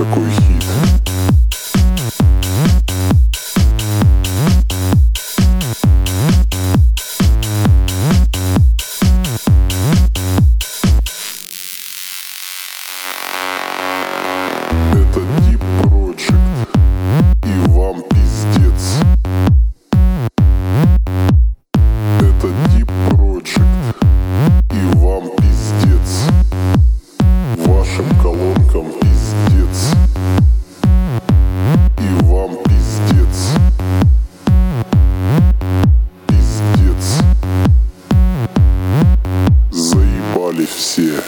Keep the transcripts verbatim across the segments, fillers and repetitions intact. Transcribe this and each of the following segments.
какой хит. Это Deep Project, и вам пиздец. Это Deep Project, и вам пиздец. Вашим колонкам пиздец. И вам пиздец. Пиздец. Заебали все.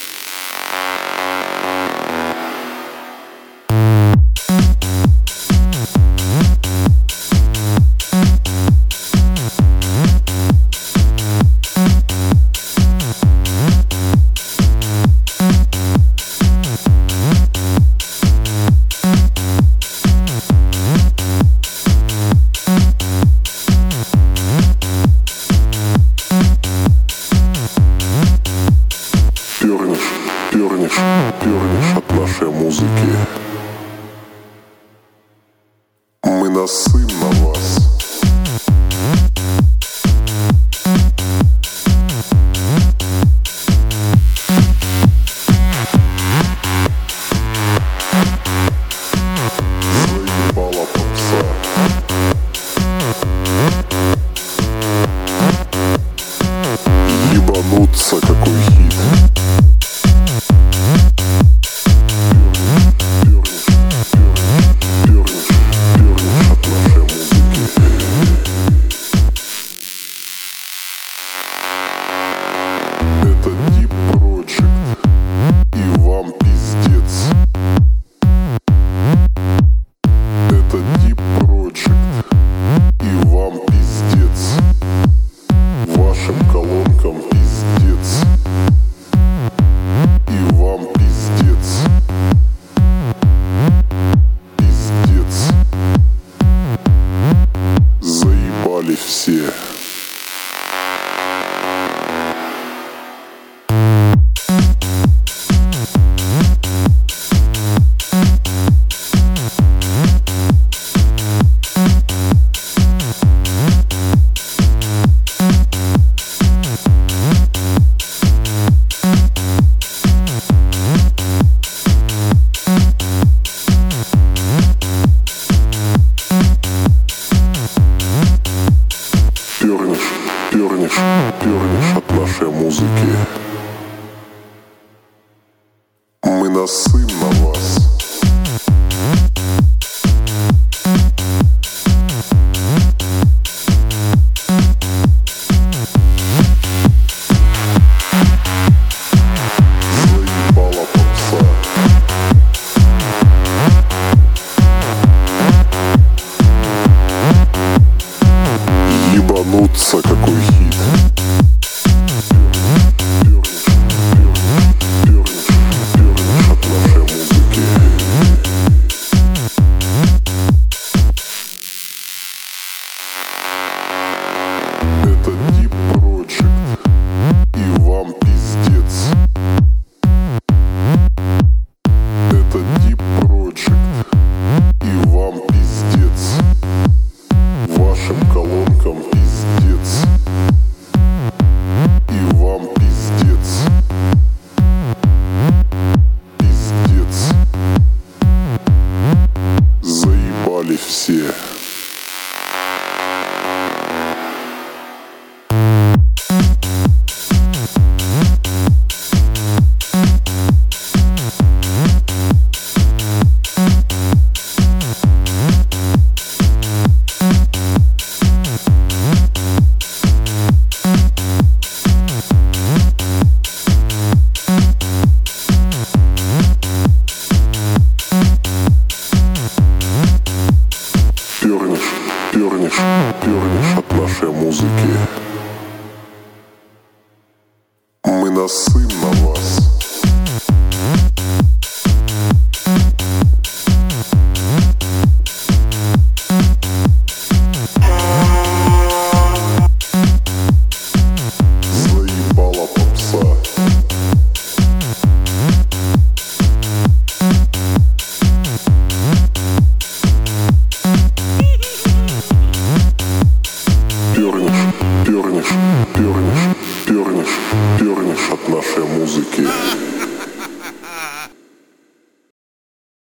Пернешь, пернешь, пернешь от нашей музыки. Мы насым на вас. Заебала попса. Ебануться какой хит. Это Deep Project, и вам пиздец. Это Deep Project, и вам пиздец. Вашим колонкам пиздец. И вам пиздец. Пиздец. Заебали все. Пернешь, пернешь, пернешь от нашей музыки. Мы насым на вас. Заебала попса. Ебануться какой хит. Пернешь, пернешь, пернешь, пернешь от нашей музыки. Это Deep Project, и вам пиздец. Это Deep Project, и вам пиздец. Вашим колонкам пиздец. И вам пиздец. Пиздец. Заебали все. Пернешь, пернешь, пернешь от нашей музыки. Мы насым на вас. Заебала попса. нашей музыки.